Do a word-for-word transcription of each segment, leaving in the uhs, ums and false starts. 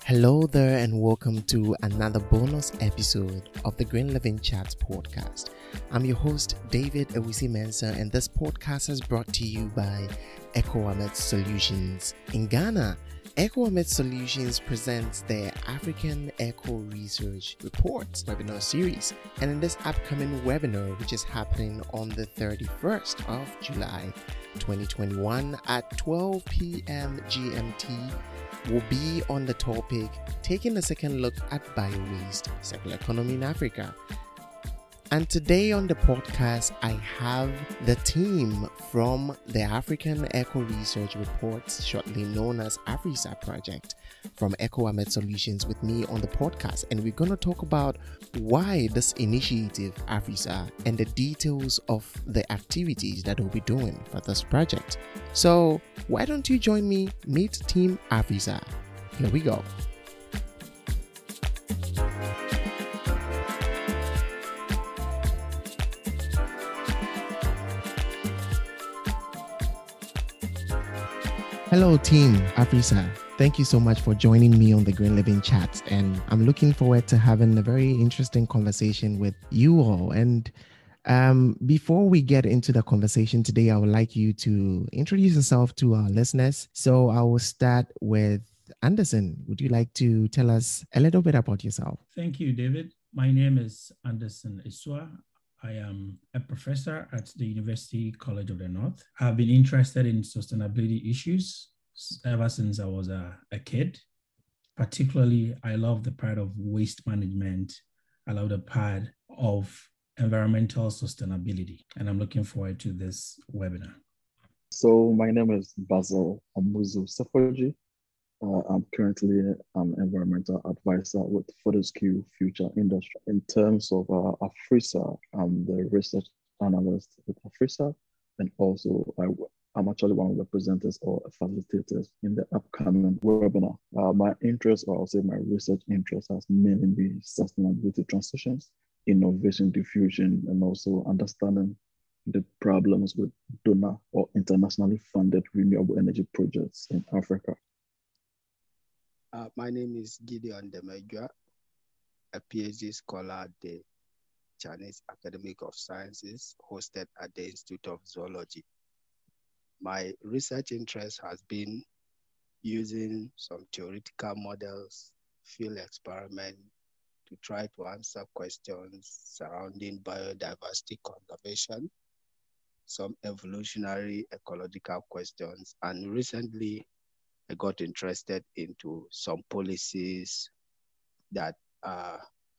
Hello there, and welcome to another bonus episode of the Green Living Chats podcast. I'm your host, David Ewisi Mensah, and this podcast is brought to you by EcoAmet Solutions. In Ghana, EcoAmet Solutions presents their African Eco Research Report webinar series. And in this upcoming webinar, which is happening on the thirty-first of July twenty twenty-one at twelve p.m. G M T, will be on the topic, taking a second look at bio-waste, circular economy in Africa. And today on the podcast, I have the team from the African Eco Research Reports, shortly known as AfriSA project, from EcoAmet Solutions with me on the podcast. And we're going to talk about why this initiative, AfriSA, and the details of the activities that we'll be doing for this project. So why don't you join me, meet Team AfriSA. Here we go. Hello, Team AfriSA. Thank you so much for joining me on the Green Living Chats, and I'm looking forward to having a very interesting conversation with you all. And um, before we get into the conversation today, I would like you to introduce yourself to our listeners. So I will start with Anderson. Would you like to tell us a little bit about yourself? Thank you, David. My name is Anderson Isua. I am a professor at the University College of the North. I've been interested in sustainability issues ever since I was a, a kid. Particularly, I love the part of waste management. I love the part of environmental sustainability, and I'm looking forward to this webinar. So my name is Basil Amuzu Sefoji. Uh, I'm currently an environmental advisor with Fortescue Future Industry. In terms of uh, AfriSA, I'm the research analyst with AfriSA, and also I, I'm actually one of the presenters or facilitators in the upcoming webinar. Uh, my interest, or I'll say my research interest, has mainly been sustainability transitions, innovation diffusion, and also understanding the problems with donor or internationally funded renewable energy projects in Africa. Uh, my name is Gideon Demegua, a PhD scholar at the Chinese Academy of Sciences, hosted at the Institute of Zoology. My research interest has been using some theoretical models, field experiment, to try to answer questions surrounding biodiversity conservation, some evolutionary ecological questions, and recently I got interested into some policies that uh,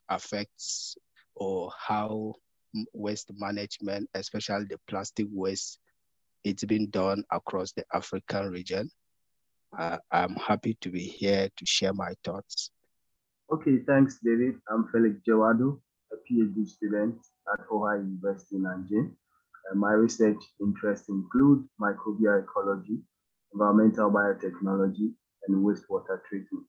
affects or how waste management, especially the plastic waste, it's been done across the African region. Uh, I'm happy to be here to share my thoughts. Okay, thanks, David. I'm Felix Jawadu, a PhD student at Ohio University in Nanjing. Uh, my research interests include microbial ecology, environmental biotechnology, and wastewater treatment.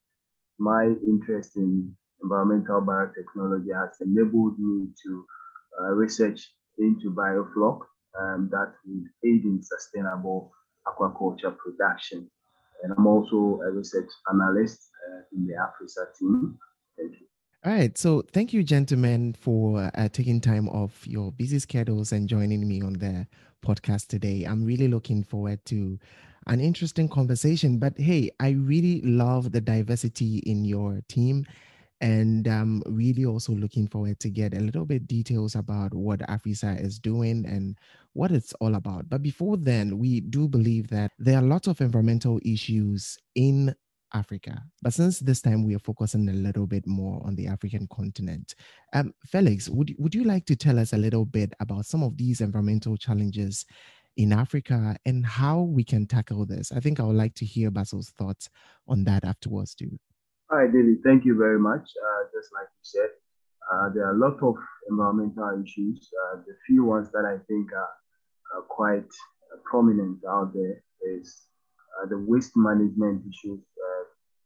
My interest in environmental biotechnology has enabled me to uh, research into biofloc um, that would aid in sustainable aquaculture production. And I'm also a research analyst uh, in the AfriSA team. Thank you. All right. So thank you, gentlemen, for uh, taking time off your busy schedules and joining me on the podcast today. I'm really looking forward to an interesting conversation. But hey, I really love the diversity in your team. And I'm really also looking forward to get a little bit details about what AfriSA is doing and what it's all about. But before then, we do believe that there are lots of environmental issues in Africa. But since this time we are focusing a little bit more on the African continent, um, Felix, would, would you like to tell us a little bit about some of these environmental challenges in Africa and how we can tackle this? I think I would like to hear Basil's thoughts on that afterwards too. All right, David, thank you very much. Uh, just like you said, uh, there are a lot of environmental issues. Uh, the few ones that I think are, are quite uh, prominent out there is uh, the waste management issues, uh,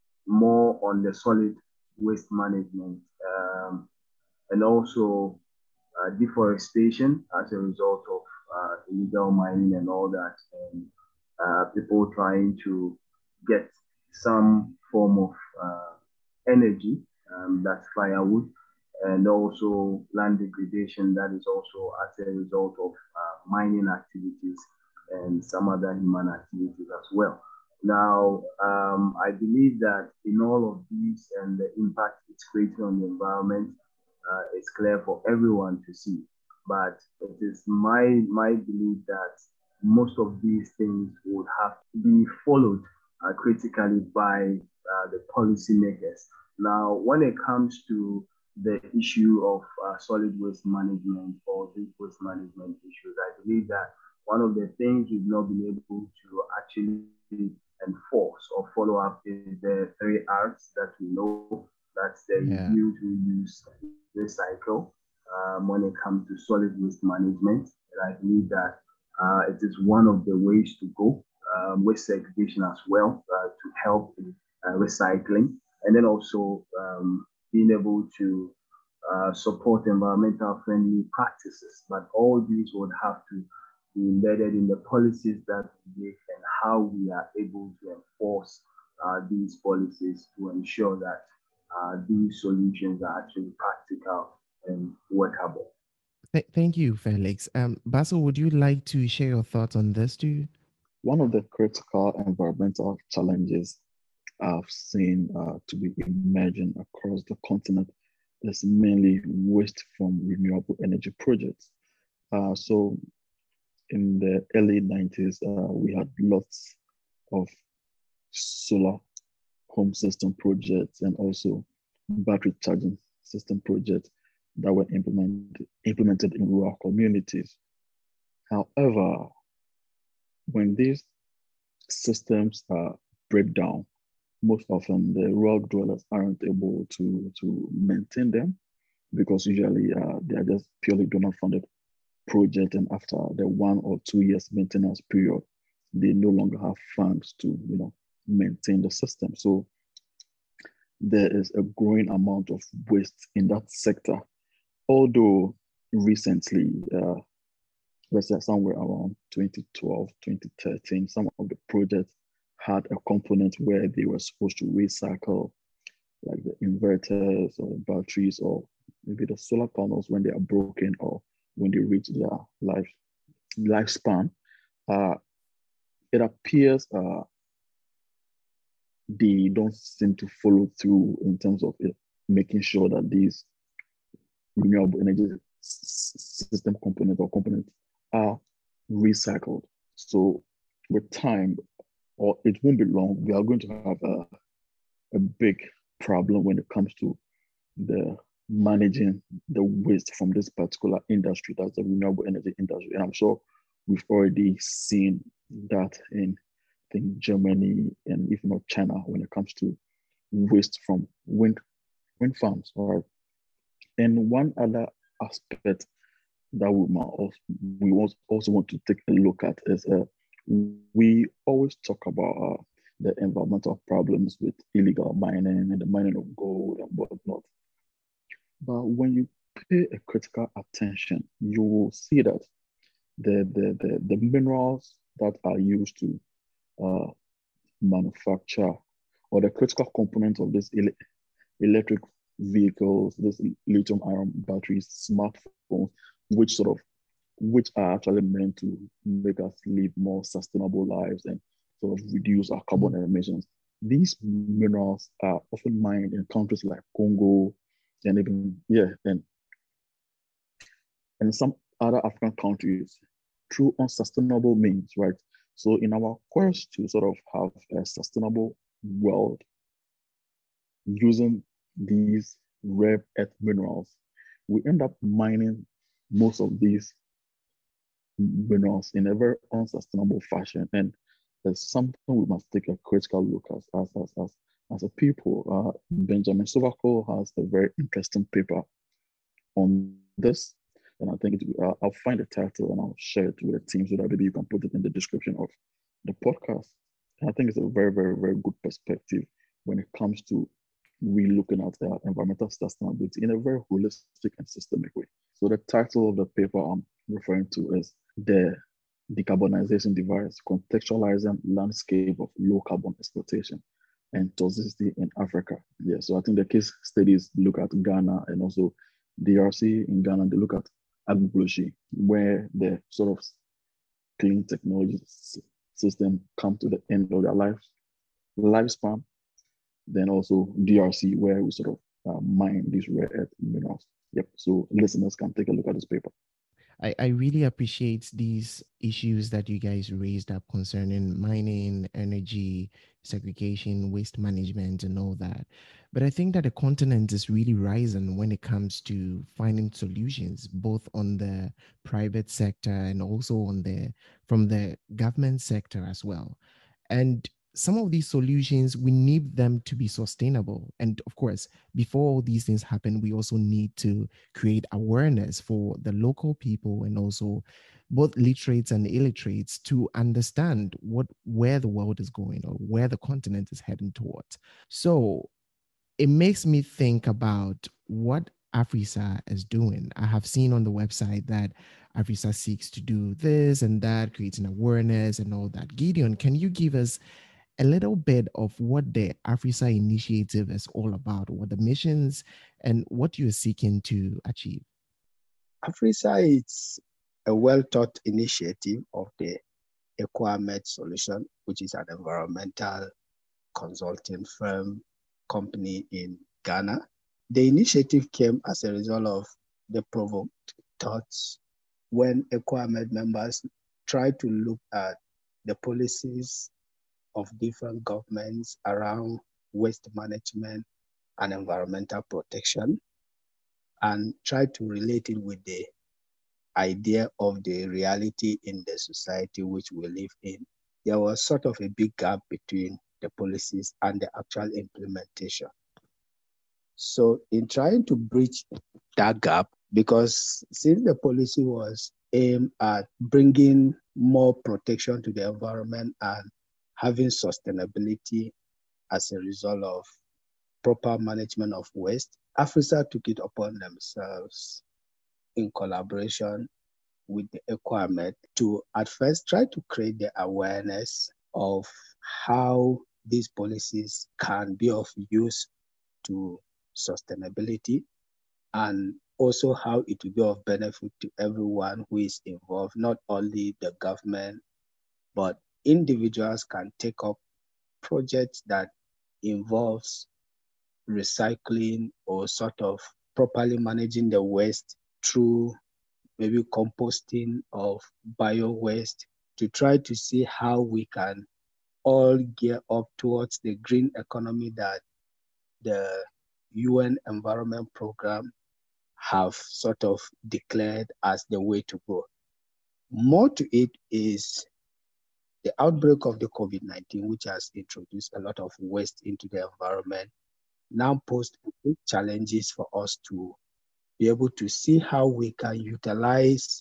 more on the solid waste management, um, and also uh, deforestation as a result of uh, illegal mining and all that, and uh, people trying to get some form of uh, energy, um, that's firewood, and also land degradation that is also as a result of uh, mining activities and some other human activities as well. Now, um, I believe that in all of these and the impact it's creating on the environment, uh, it's clear for everyone to see. But it is my, my belief that most of these things would have to be followed uh, critically by uh, the policymakers. Now, when it comes to the issue of uh, solid waste management or big waste management issues, I believe that one of the things we've not been able to actually enforce or follow up is the three R's that we know. That's the Yeah. reduce, reuse, recycle um, when it comes to solid waste management. And I believe that uh, it is one of the ways to go. Um, waste segregation as well uh, to help in uh, recycling, and then also um, being able to uh, support environmental friendly practices. But all these would have to be embedded in the policies that we make and how we are able to enforce uh, these policies to ensure that uh, these solutions are actually practical and workable. Th- thank you, Felix. Um, Basil, would you like to share your thoughts on this too? One of the critical environmental challenges I've seen uh, to be emerging across the continent is mainly waste from renewable energy projects. Uh, so in the early nineties, uh, we had lots of solar home system projects and also battery charging system projects that were implemented, implemented in rural communities. However, when these systems uh, break down, most often the rural dwellers aren't able to, to maintain them because usually uh, they are just purely donor funded project, and after the one or two years maintenance period, they no longer have funds to you know maintain the system. So there is a growing amount of waste in that sector. Although recently, uh, let's say somewhere around twenty twelve, twenty thirteen, some of the projects had a component where they were supposed to recycle like the inverters or batteries or maybe the solar panels when they are broken or when they reach their life lifespan. Uh, it appears uh, they don't seem to follow through in terms of it, making sure that these renewable energy system components or components are recycled. So with time, or it won't be long, we are going to have a, a big problem when it comes to the managing the waste from this particular industry, that's the renewable energy industry. And I'm sure we've already seen that in I think Germany and if not China when it comes to waste from wind wind farms. All right. And one other aspect that we might also, we also want to take a look at is uh, we always talk about uh, the environmental problems with illegal mining and the mining of gold and whatnot. But when you pay a critical attention, you will see that the, the, the, the minerals that are used to uh, manufacture or the critical components of these ele electric vehicles, these lithium ion batteries, smartphones, which sort of which are actually meant to make us live more sustainable lives and sort of reduce our carbon emissions. These minerals are often mined in countries like Congo and even yeah, and and some other African countries through unsustainable means, right? So in our quest to sort of have a sustainable world using these rare earth minerals, we end up mining most of these minerals in a very unsustainable fashion. And there's something we must take a critical look at as, as, as, as a people. Uh, Benjamin Sovaco has a very interesting paper on this. And I think it, uh, I'll find the title and I'll share it with the team so that maybe you can put it in the description of the podcast. And I think it's a very, very, very good perspective when it comes to we looking at uh, environmental sustainability in a very holistic and systemic way. So the title of the paper I'm referring to is The Decarbonization Device, Contextualizing Landscape of Low Carbon Exploitation. and toxicity in Africa. Yeah, so I think the case studies look at Ghana and also D R C. In Ghana, they look at Agbogbloshie, where the sort of clean technology system come to the end of their life lifespan. Then also D R C, where we sort of uh, mine these rare earth minerals. Yep. So listeners can take a look at this paper. I, I really appreciate these issues that you guys raised up concerning mining, energy, segregation, waste management, and all that. But I think that the continent is really rising when it comes to finding solutions, both on the private sector and also on the from the government sector as well. And some of these solutions, we need them to be sustainable. And of course, before all these things happen, we also need to create awareness for the local people and also both literates and illiterates to understand what where the world is going or where the continent is heading towards. So it makes me think about what AFRISA is doing. I have seen on the website that AFRISA seeks to do this and that, creating awareness and all that. Gideon, can you give us a little bit of what the AFRISA initiative is all about, what the missions and what you're seeking to achieve? AFRISA is a well-thought initiative of the EcoAmed Solution, which is an environmental consulting firm company in Ghana. The initiative came as a result of the provoked thoughts when EcoAmed members tried to look at the policies of different governments around waste management and environmental protection and try to relate it with the idea of the reality in the society which we live in. There was sort of a big gap between the policies and the actual implementation. So in trying to bridge that gap, because since the policy was aimed at bringing more protection to the environment and having sustainability as a result of proper management of waste, AFRISA took it upon themselves in collaboration with the EcoAmed to at first try to create the awareness of how these policies can be of use to sustainability and also how it will be of benefit to everyone who is involved, not only the government, but individuals can take up projects that involves recycling or sort of properly managing the waste through maybe composting of bio waste to try to see how we can all gear up towards the green economy that the U N Environment Program have sort of declared as the way to go. More to it is the outbreak of the COVID nineteen, which has introduced a lot of waste into the environment, now posed big challenges for us to be able to see how we can utilize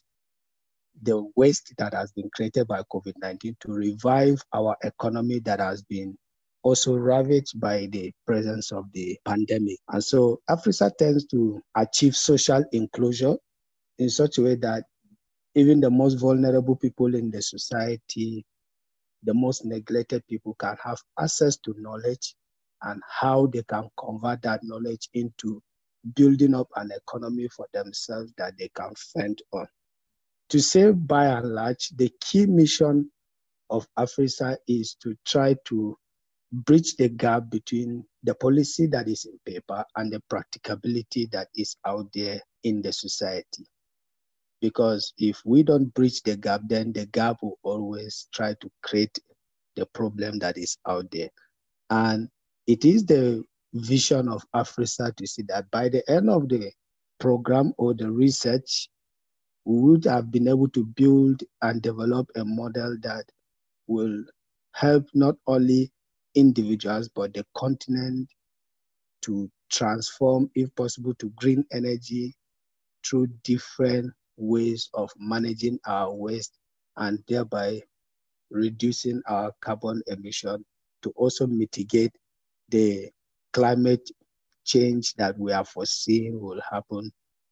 the waste that has been created by COVID nineteen to revive our economy that has been also ravaged by the presence of the pandemic. And so AFRISA tends to achieve social inclusion in such a way that even the most vulnerable people in the society, the most neglected people can have access to knowledge and how they can convert that knowledge into building up an economy for themselves that they can fend on. To say by and large, the key mission of AFRISA is to try to bridge the gap between the policy that is in paper and the practicability that is out there in the society. Because if we don't bridge the gap, then the gap will always try to create the problem that is out there. And it is the vision of AFRISA to see that by the end of the program or the research, we would have been able to build and develop a model that will help not only individuals, but the continent to transform, if possible, to green energy through different ways of managing our waste and thereby reducing our carbon emission to also mitigate the climate change that we are foreseeing will happen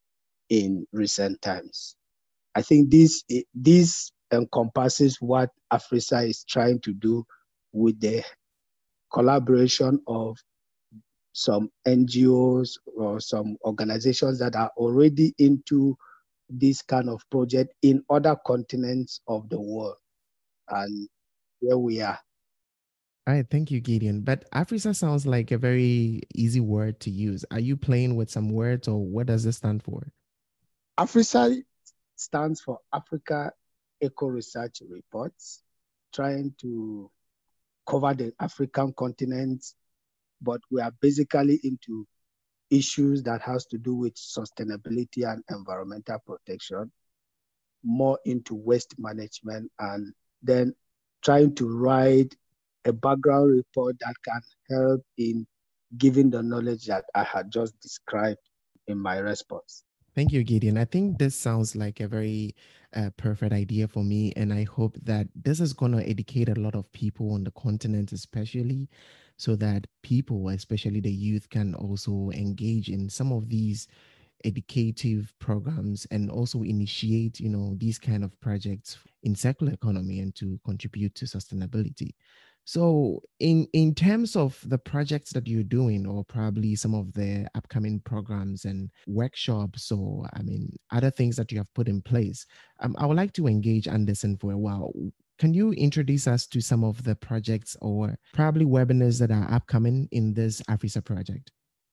in recent times. I think this, this encompasses what AFRISA is trying to do with the collaboration of some N G Os or some organizations that are already into this kind of project in other continents of the world. And here we are. All right, thank you, Gideon. But AFRISA sounds like a very easy word to use. Are you playing with some words, or what does it stand for? AFRISA stands for Africa Eco Research Reports, trying to cover the African continent, but we are basically into issues that has to do with sustainability and environmental protection, more into waste management, and then trying to write a background report that can help in giving the knowledge that I had just described in my response. Thank you, Gideon. I think this sounds like a very uh, perfect idea for me. And I hope that this is going to educate a lot of people on the continent, especially so that people, especially the youth, can also engage in some of these educative programs and also initiate, you know, these kind of projects in circular economy and to contribute to sustainability. So in, in terms of the projects that you're doing, or probably some of the upcoming programs and workshops, or I mean, other things that you have put in place, um, I would like to engage Anderson for a while. Can you introduce us to some of the projects or probably webinars that are upcoming in this AFRISA project?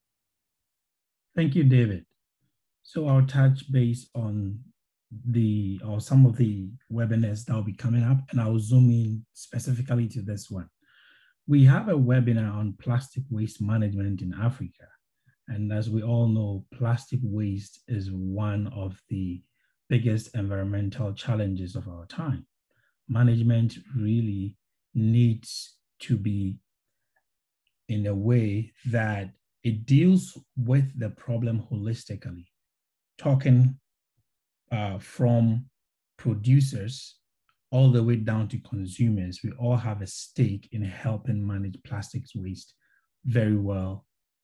Thank you, David. So I'll touch base on the or some of the webinars that will be coming up, and I'll zoom in specifically to this one. We have a webinar on plastic waste management in Africa. And as we all know, plastic waste is one of the biggest environmental challenges of our time. Management really needs to be in a way that it deals with the problem holistically, talking uh, from producers all the way down to consumers. We all have a stake in helping manage plastics waste very well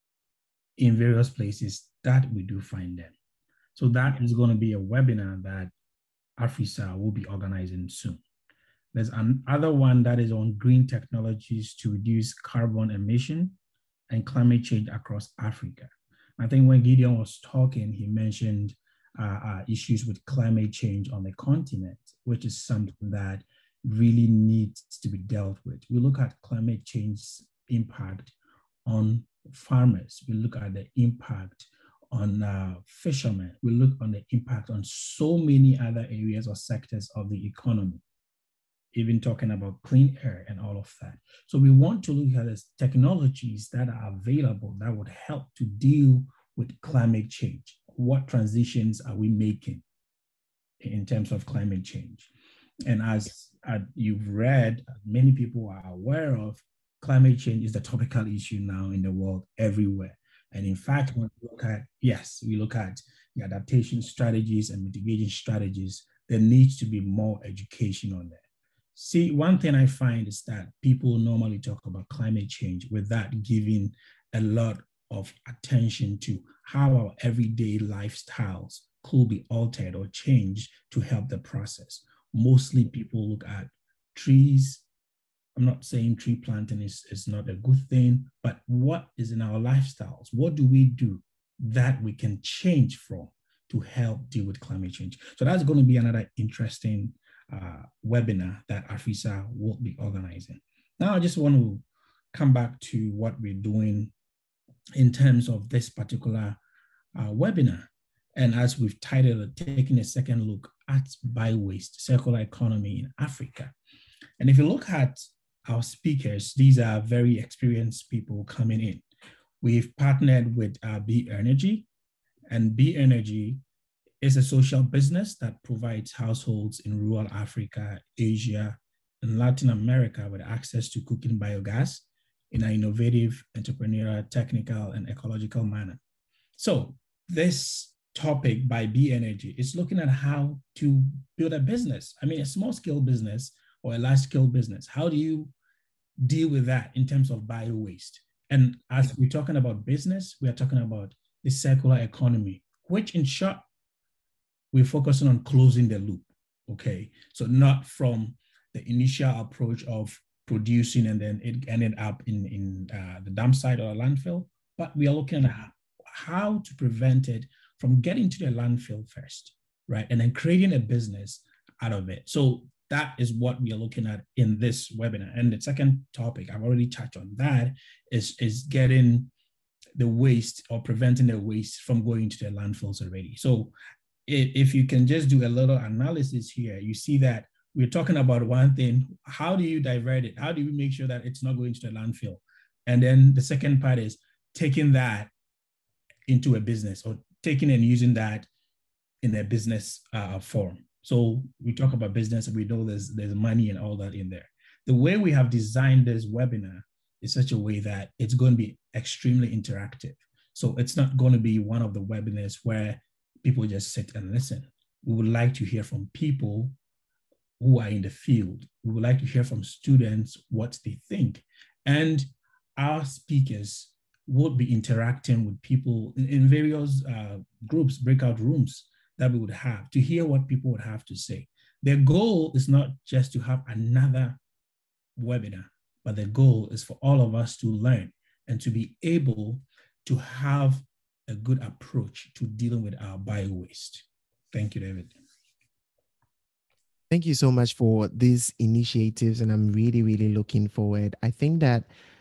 in various places that we do find them. So that is going to be a webinar that AFRISA will be organizing soon. There's another one that is on green technologies to reduce carbon emission and climate change across Africa. I think when Gideon was talking, he mentioned uh, uh, issues with climate change on the continent, which is something that really needs to be dealt with. We look at climate change's impact on farmers. We look at the impact on uh, fishermen. We look on the impact on so many other areas or sectors of the economy, even talking about clean air and all of that. So we want to look at the technologies that are available that would help to deal with climate change. What transitions are we making in terms of climate change? And as uh, you've read, many people are aware of, climate change is the topical issue now in the world everywhere. And in fact, when we look at, yes, we look at the adaptation strategies and mitigation strategies, there needs to be more education on that. See, one thing I find is that people normally talk about climate change without giving a lot of attention to how our everyday lifestyles could be altered or changed to help the process. Mostly people look at trees. I'm not saying tree planting is, is not a good thing, but what is in our lifestyles? What do we do that we can change from to help deal with climate change? So that's going to be another interesting uh, webinar that AFRISA will be organizing. Now I just want to come back to what we're doing in terms of this particular uh, webinar. And as we've titled it, taking a second look at bio-waste, circular economy in Africa. And if you look at our speakers, these are very experienced people coming in. We've partnered with uh, B Energy, and B Energy is a social business that provides households in rural Africa, Asia, and Latin America with access to cooking biogas in an innovative, entrepreneurial, technical, and ecological manner. So this topic by B Energy is looking at how to build a business. I mean, a small scale business or a large scale business. How do you deal with that in terms of bio waste? And as we're talking about business, we are talking about the circular economy, which in short, we're focusing on closing the loop, okay? So not from the initial approach of producing and then it ended up in, in uh, the dump site or a landfill, but we are looking at how to prevent it from getting to the landfill first, right? And then creating a business out of it. So that is what we are looking at in this webinar. And the second topic, I've already touched on that, is, is getting the waste or preventing the waste from going to the landfills already. So if you can just do a little analysis here, you see that we're talking about one thing. How do you divert it? How do you make sure that it's not going to the landfill? And then the second part is taking that into a business or taking and using that in a business uh, form. So we talk about business and we know there's, there's money and all that in there. The way we have designed this webinar is such a way that it's going to be extremely interactive. So it's not going to be one of the webinars where people just sit and listen. We would like to hear from people who are in the field. We would like to hear from students what they think. And our speakers would be interacting with people in various uh, groups, breakout rooms that we would have to hear what people would have to say. Their goal is not just to have another webinar, but the goal is for all of us to learn and to be able to have a good approach to dealing with our bio waste. Thank you, David. Thank you so much for these initiatives, and I'm really, really looking forward. I think that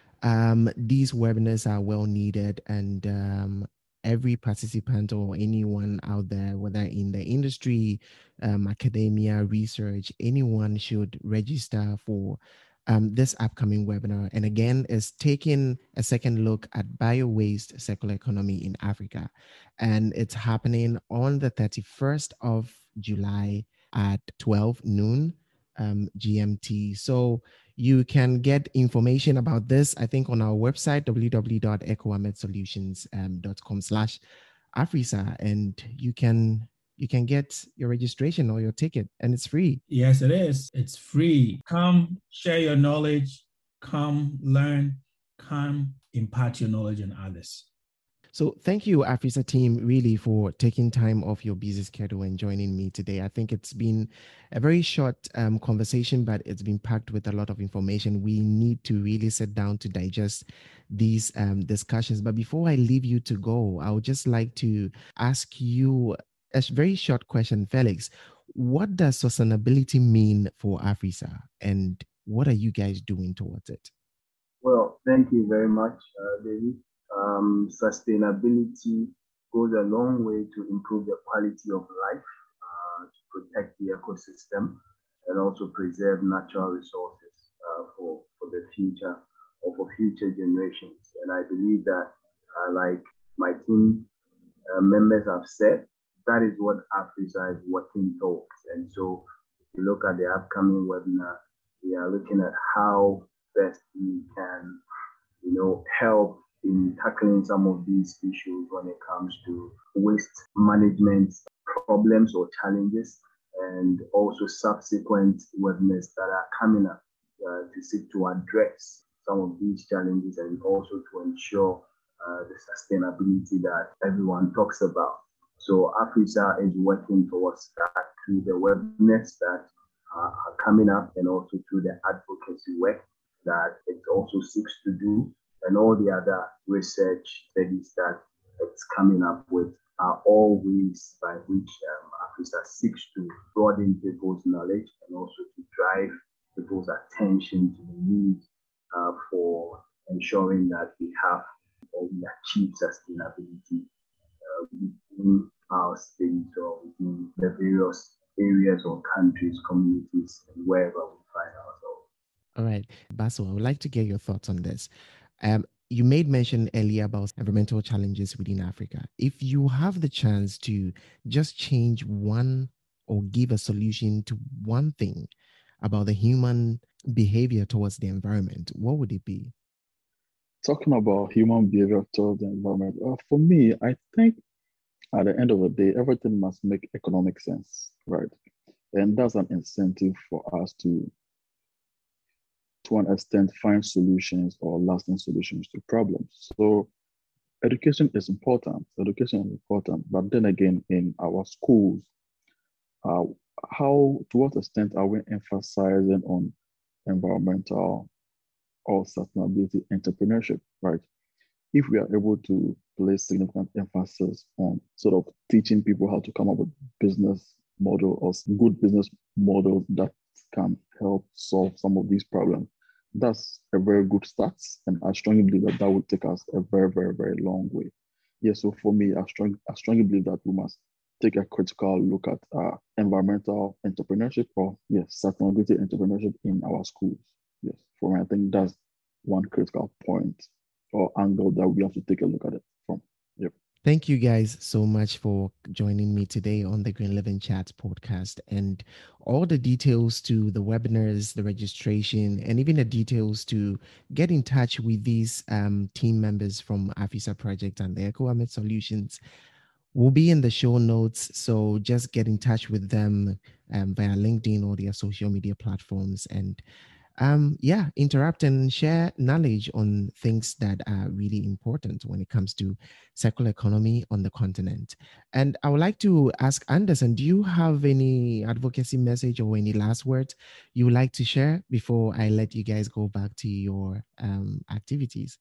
um, these webinars are well needed, and um, every participant or anyone out there, whether in the industry, um, academia, research, anyone should register for um, this upcoming webinar. And again, is taking a second look at bio-waste circular economy in Africa. And it's happening on the thirty-first of July at twelve noon um, G M T. So you can get information about this, I think, on our website, w w w dot ecowamed solutions dot com slash Afrisa, and you can you can get your registration or your ticket, and it's free. Yes, it is. It's free. Come share your knowledge, come learn, come impart your knowledge on others. So thank you, Afrisa team, really for taking time off your busy schedule and joining me today. I think it's been a very short um, conversation, but it's been packed with a lot of information. We need to really sit down to digest these um, discussions. But before I leave you to go, I would just like to ask you a very short question, Felix. What does sustainability mean for Afrisa, and what are you guys doing towards it? Well, thank you very much, uh, David. Um, sustainability goes a long way to improve the quality of life, uh, to protect the ecosystem, and also preserve natural resources uh, for, for the future or for future generations. And I believe that, uh, like my team uh, members have said, that is what Afrisa is working towards. And so if you look at the upcoming webinar, we are looking at how best we can, you know, help in tackling some of these issues when it comes to waste management problems or challenges, and also subsequent webinars that are coming up uh, to seek to address some of these challenges and also to ensure uh, the sustainability that everyone talks about. So Afrisa is working towards that through the webinars that uh, are coming up, and also through the advocacy work that it also seeks to do, and all the other research studies that it's coming up with are all ways by which um, Afrisa seeks to broaden people's knowledge and also to drive people's attention to the need uh, for ensuring that we have or we achieve sustainability uh, within our states or within the various areas or countries, communities, and wherever we find ourselves. All right, Basil, I would like to get your thoughts on this. Um, you made mention earlier about environmental challenges within Africa. If you have the chance to just change one or give a solution to one thing about the human behavior towards the environment, what would it be? Talking about human behavior towards the environment, uh, for me, I think at the end of the day, everything must make economic sense, right? And that's an incentive for us to to an extent, find solutions or lasting solutions to problems. So education is important. Education is important. But then again, in our schools, uh, how, to what extent are we emphasizing on environmental or sustainability entrepreneurship, right? If we are able to place significant emphasis on sort of teaching people how to come up with business model or good business models that can help solve some of these problems, that's a very good start. And I strongly believe that that would take us a very, very, very long way. Yeah, so for me, I, strong, I strongly believe that we must take a critical look at uh, environmental entrepreneurship or, yes, sustainability entrepreneurship in our schools. Yes, for me, I think that's one critical point or angle that we have to take a look at it from. Yep. Thank you guys so much for joining me today on the Green Living Chats podcast, and all the details to the webinars, the registration, and even the details to get in touch with these um, team members from AFISA Project and the EcoWamet Solutions will be in the show notes. So just get in touch with them um, via LinkedIn or their social media platforms, and Um, yeah, interact and share knowledge on things that are really important when it comes to circular economy on the continent. And I would like to ask Anderson, do you have any advocacy message or any last words you would like to share before I let you guys go back to your um, activities?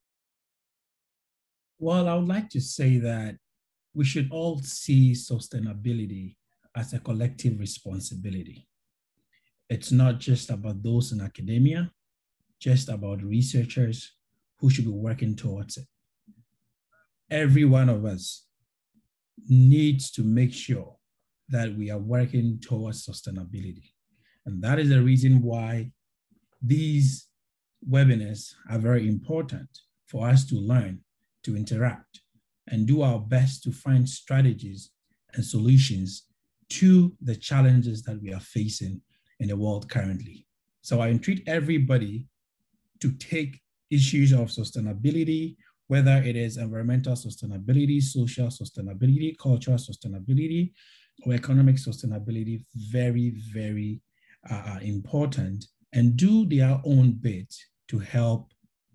Well, I would like to say that we should all see sustainability as a collective responsibility. It's not just about those in academia, just about researchers who should be working towards it. Every one of us needs to make sure that we are working towards sustainability. And that is the reason why these webinars are very important for us to learn, to interact, and do our best to find strategies and solutions to the challenges that we are facing in the world currently. So I entreat everybody to take issues of sustainability, whether it is environmental sustainability, social sustainability, cultural sustainability, or economic sustainability, very, very uh, important, and do their own bit to help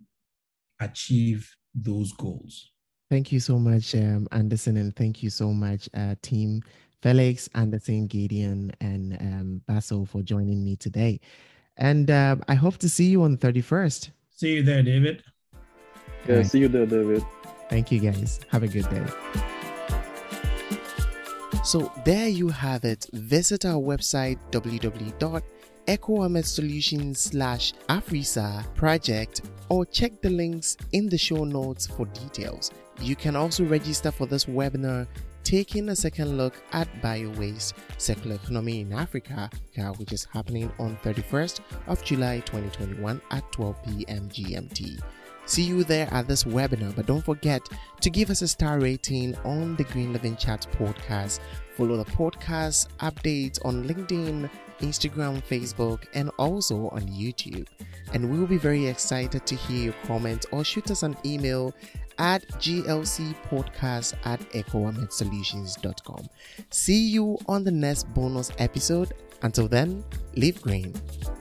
achieve those goals. Thank you so much, um, Anderson, and thank you so much, uh, team Felix, Anderson, Gideon, and um, Basil for joining me today. And uh, I hope to see you on the thirty-first. See you there, David. Yeah, right. See you there, David. Thank you, guys. Have a good day. So there you have it. Visit our website, w w w dot ecowamet solutions slash AFISA project, or check the links in the show notes for details. You can also register for this webinar, taking a second look at bio-waste circular economy in Africa, which is happening on thirty-first of July twenty twenty-one at twelve p m G M T. See you there at this webinar, but don't forget to give us a star rating on the Green Living Chats podcast. Follow the podcast updates on LinkedIn, Instagram, Facebook, and also on YouTube. And we will be very excited to hear your comments, or shoot us an email at glcpodcast at ecowamet solutions dot com. See you on the next bonus episode. Until then, live green.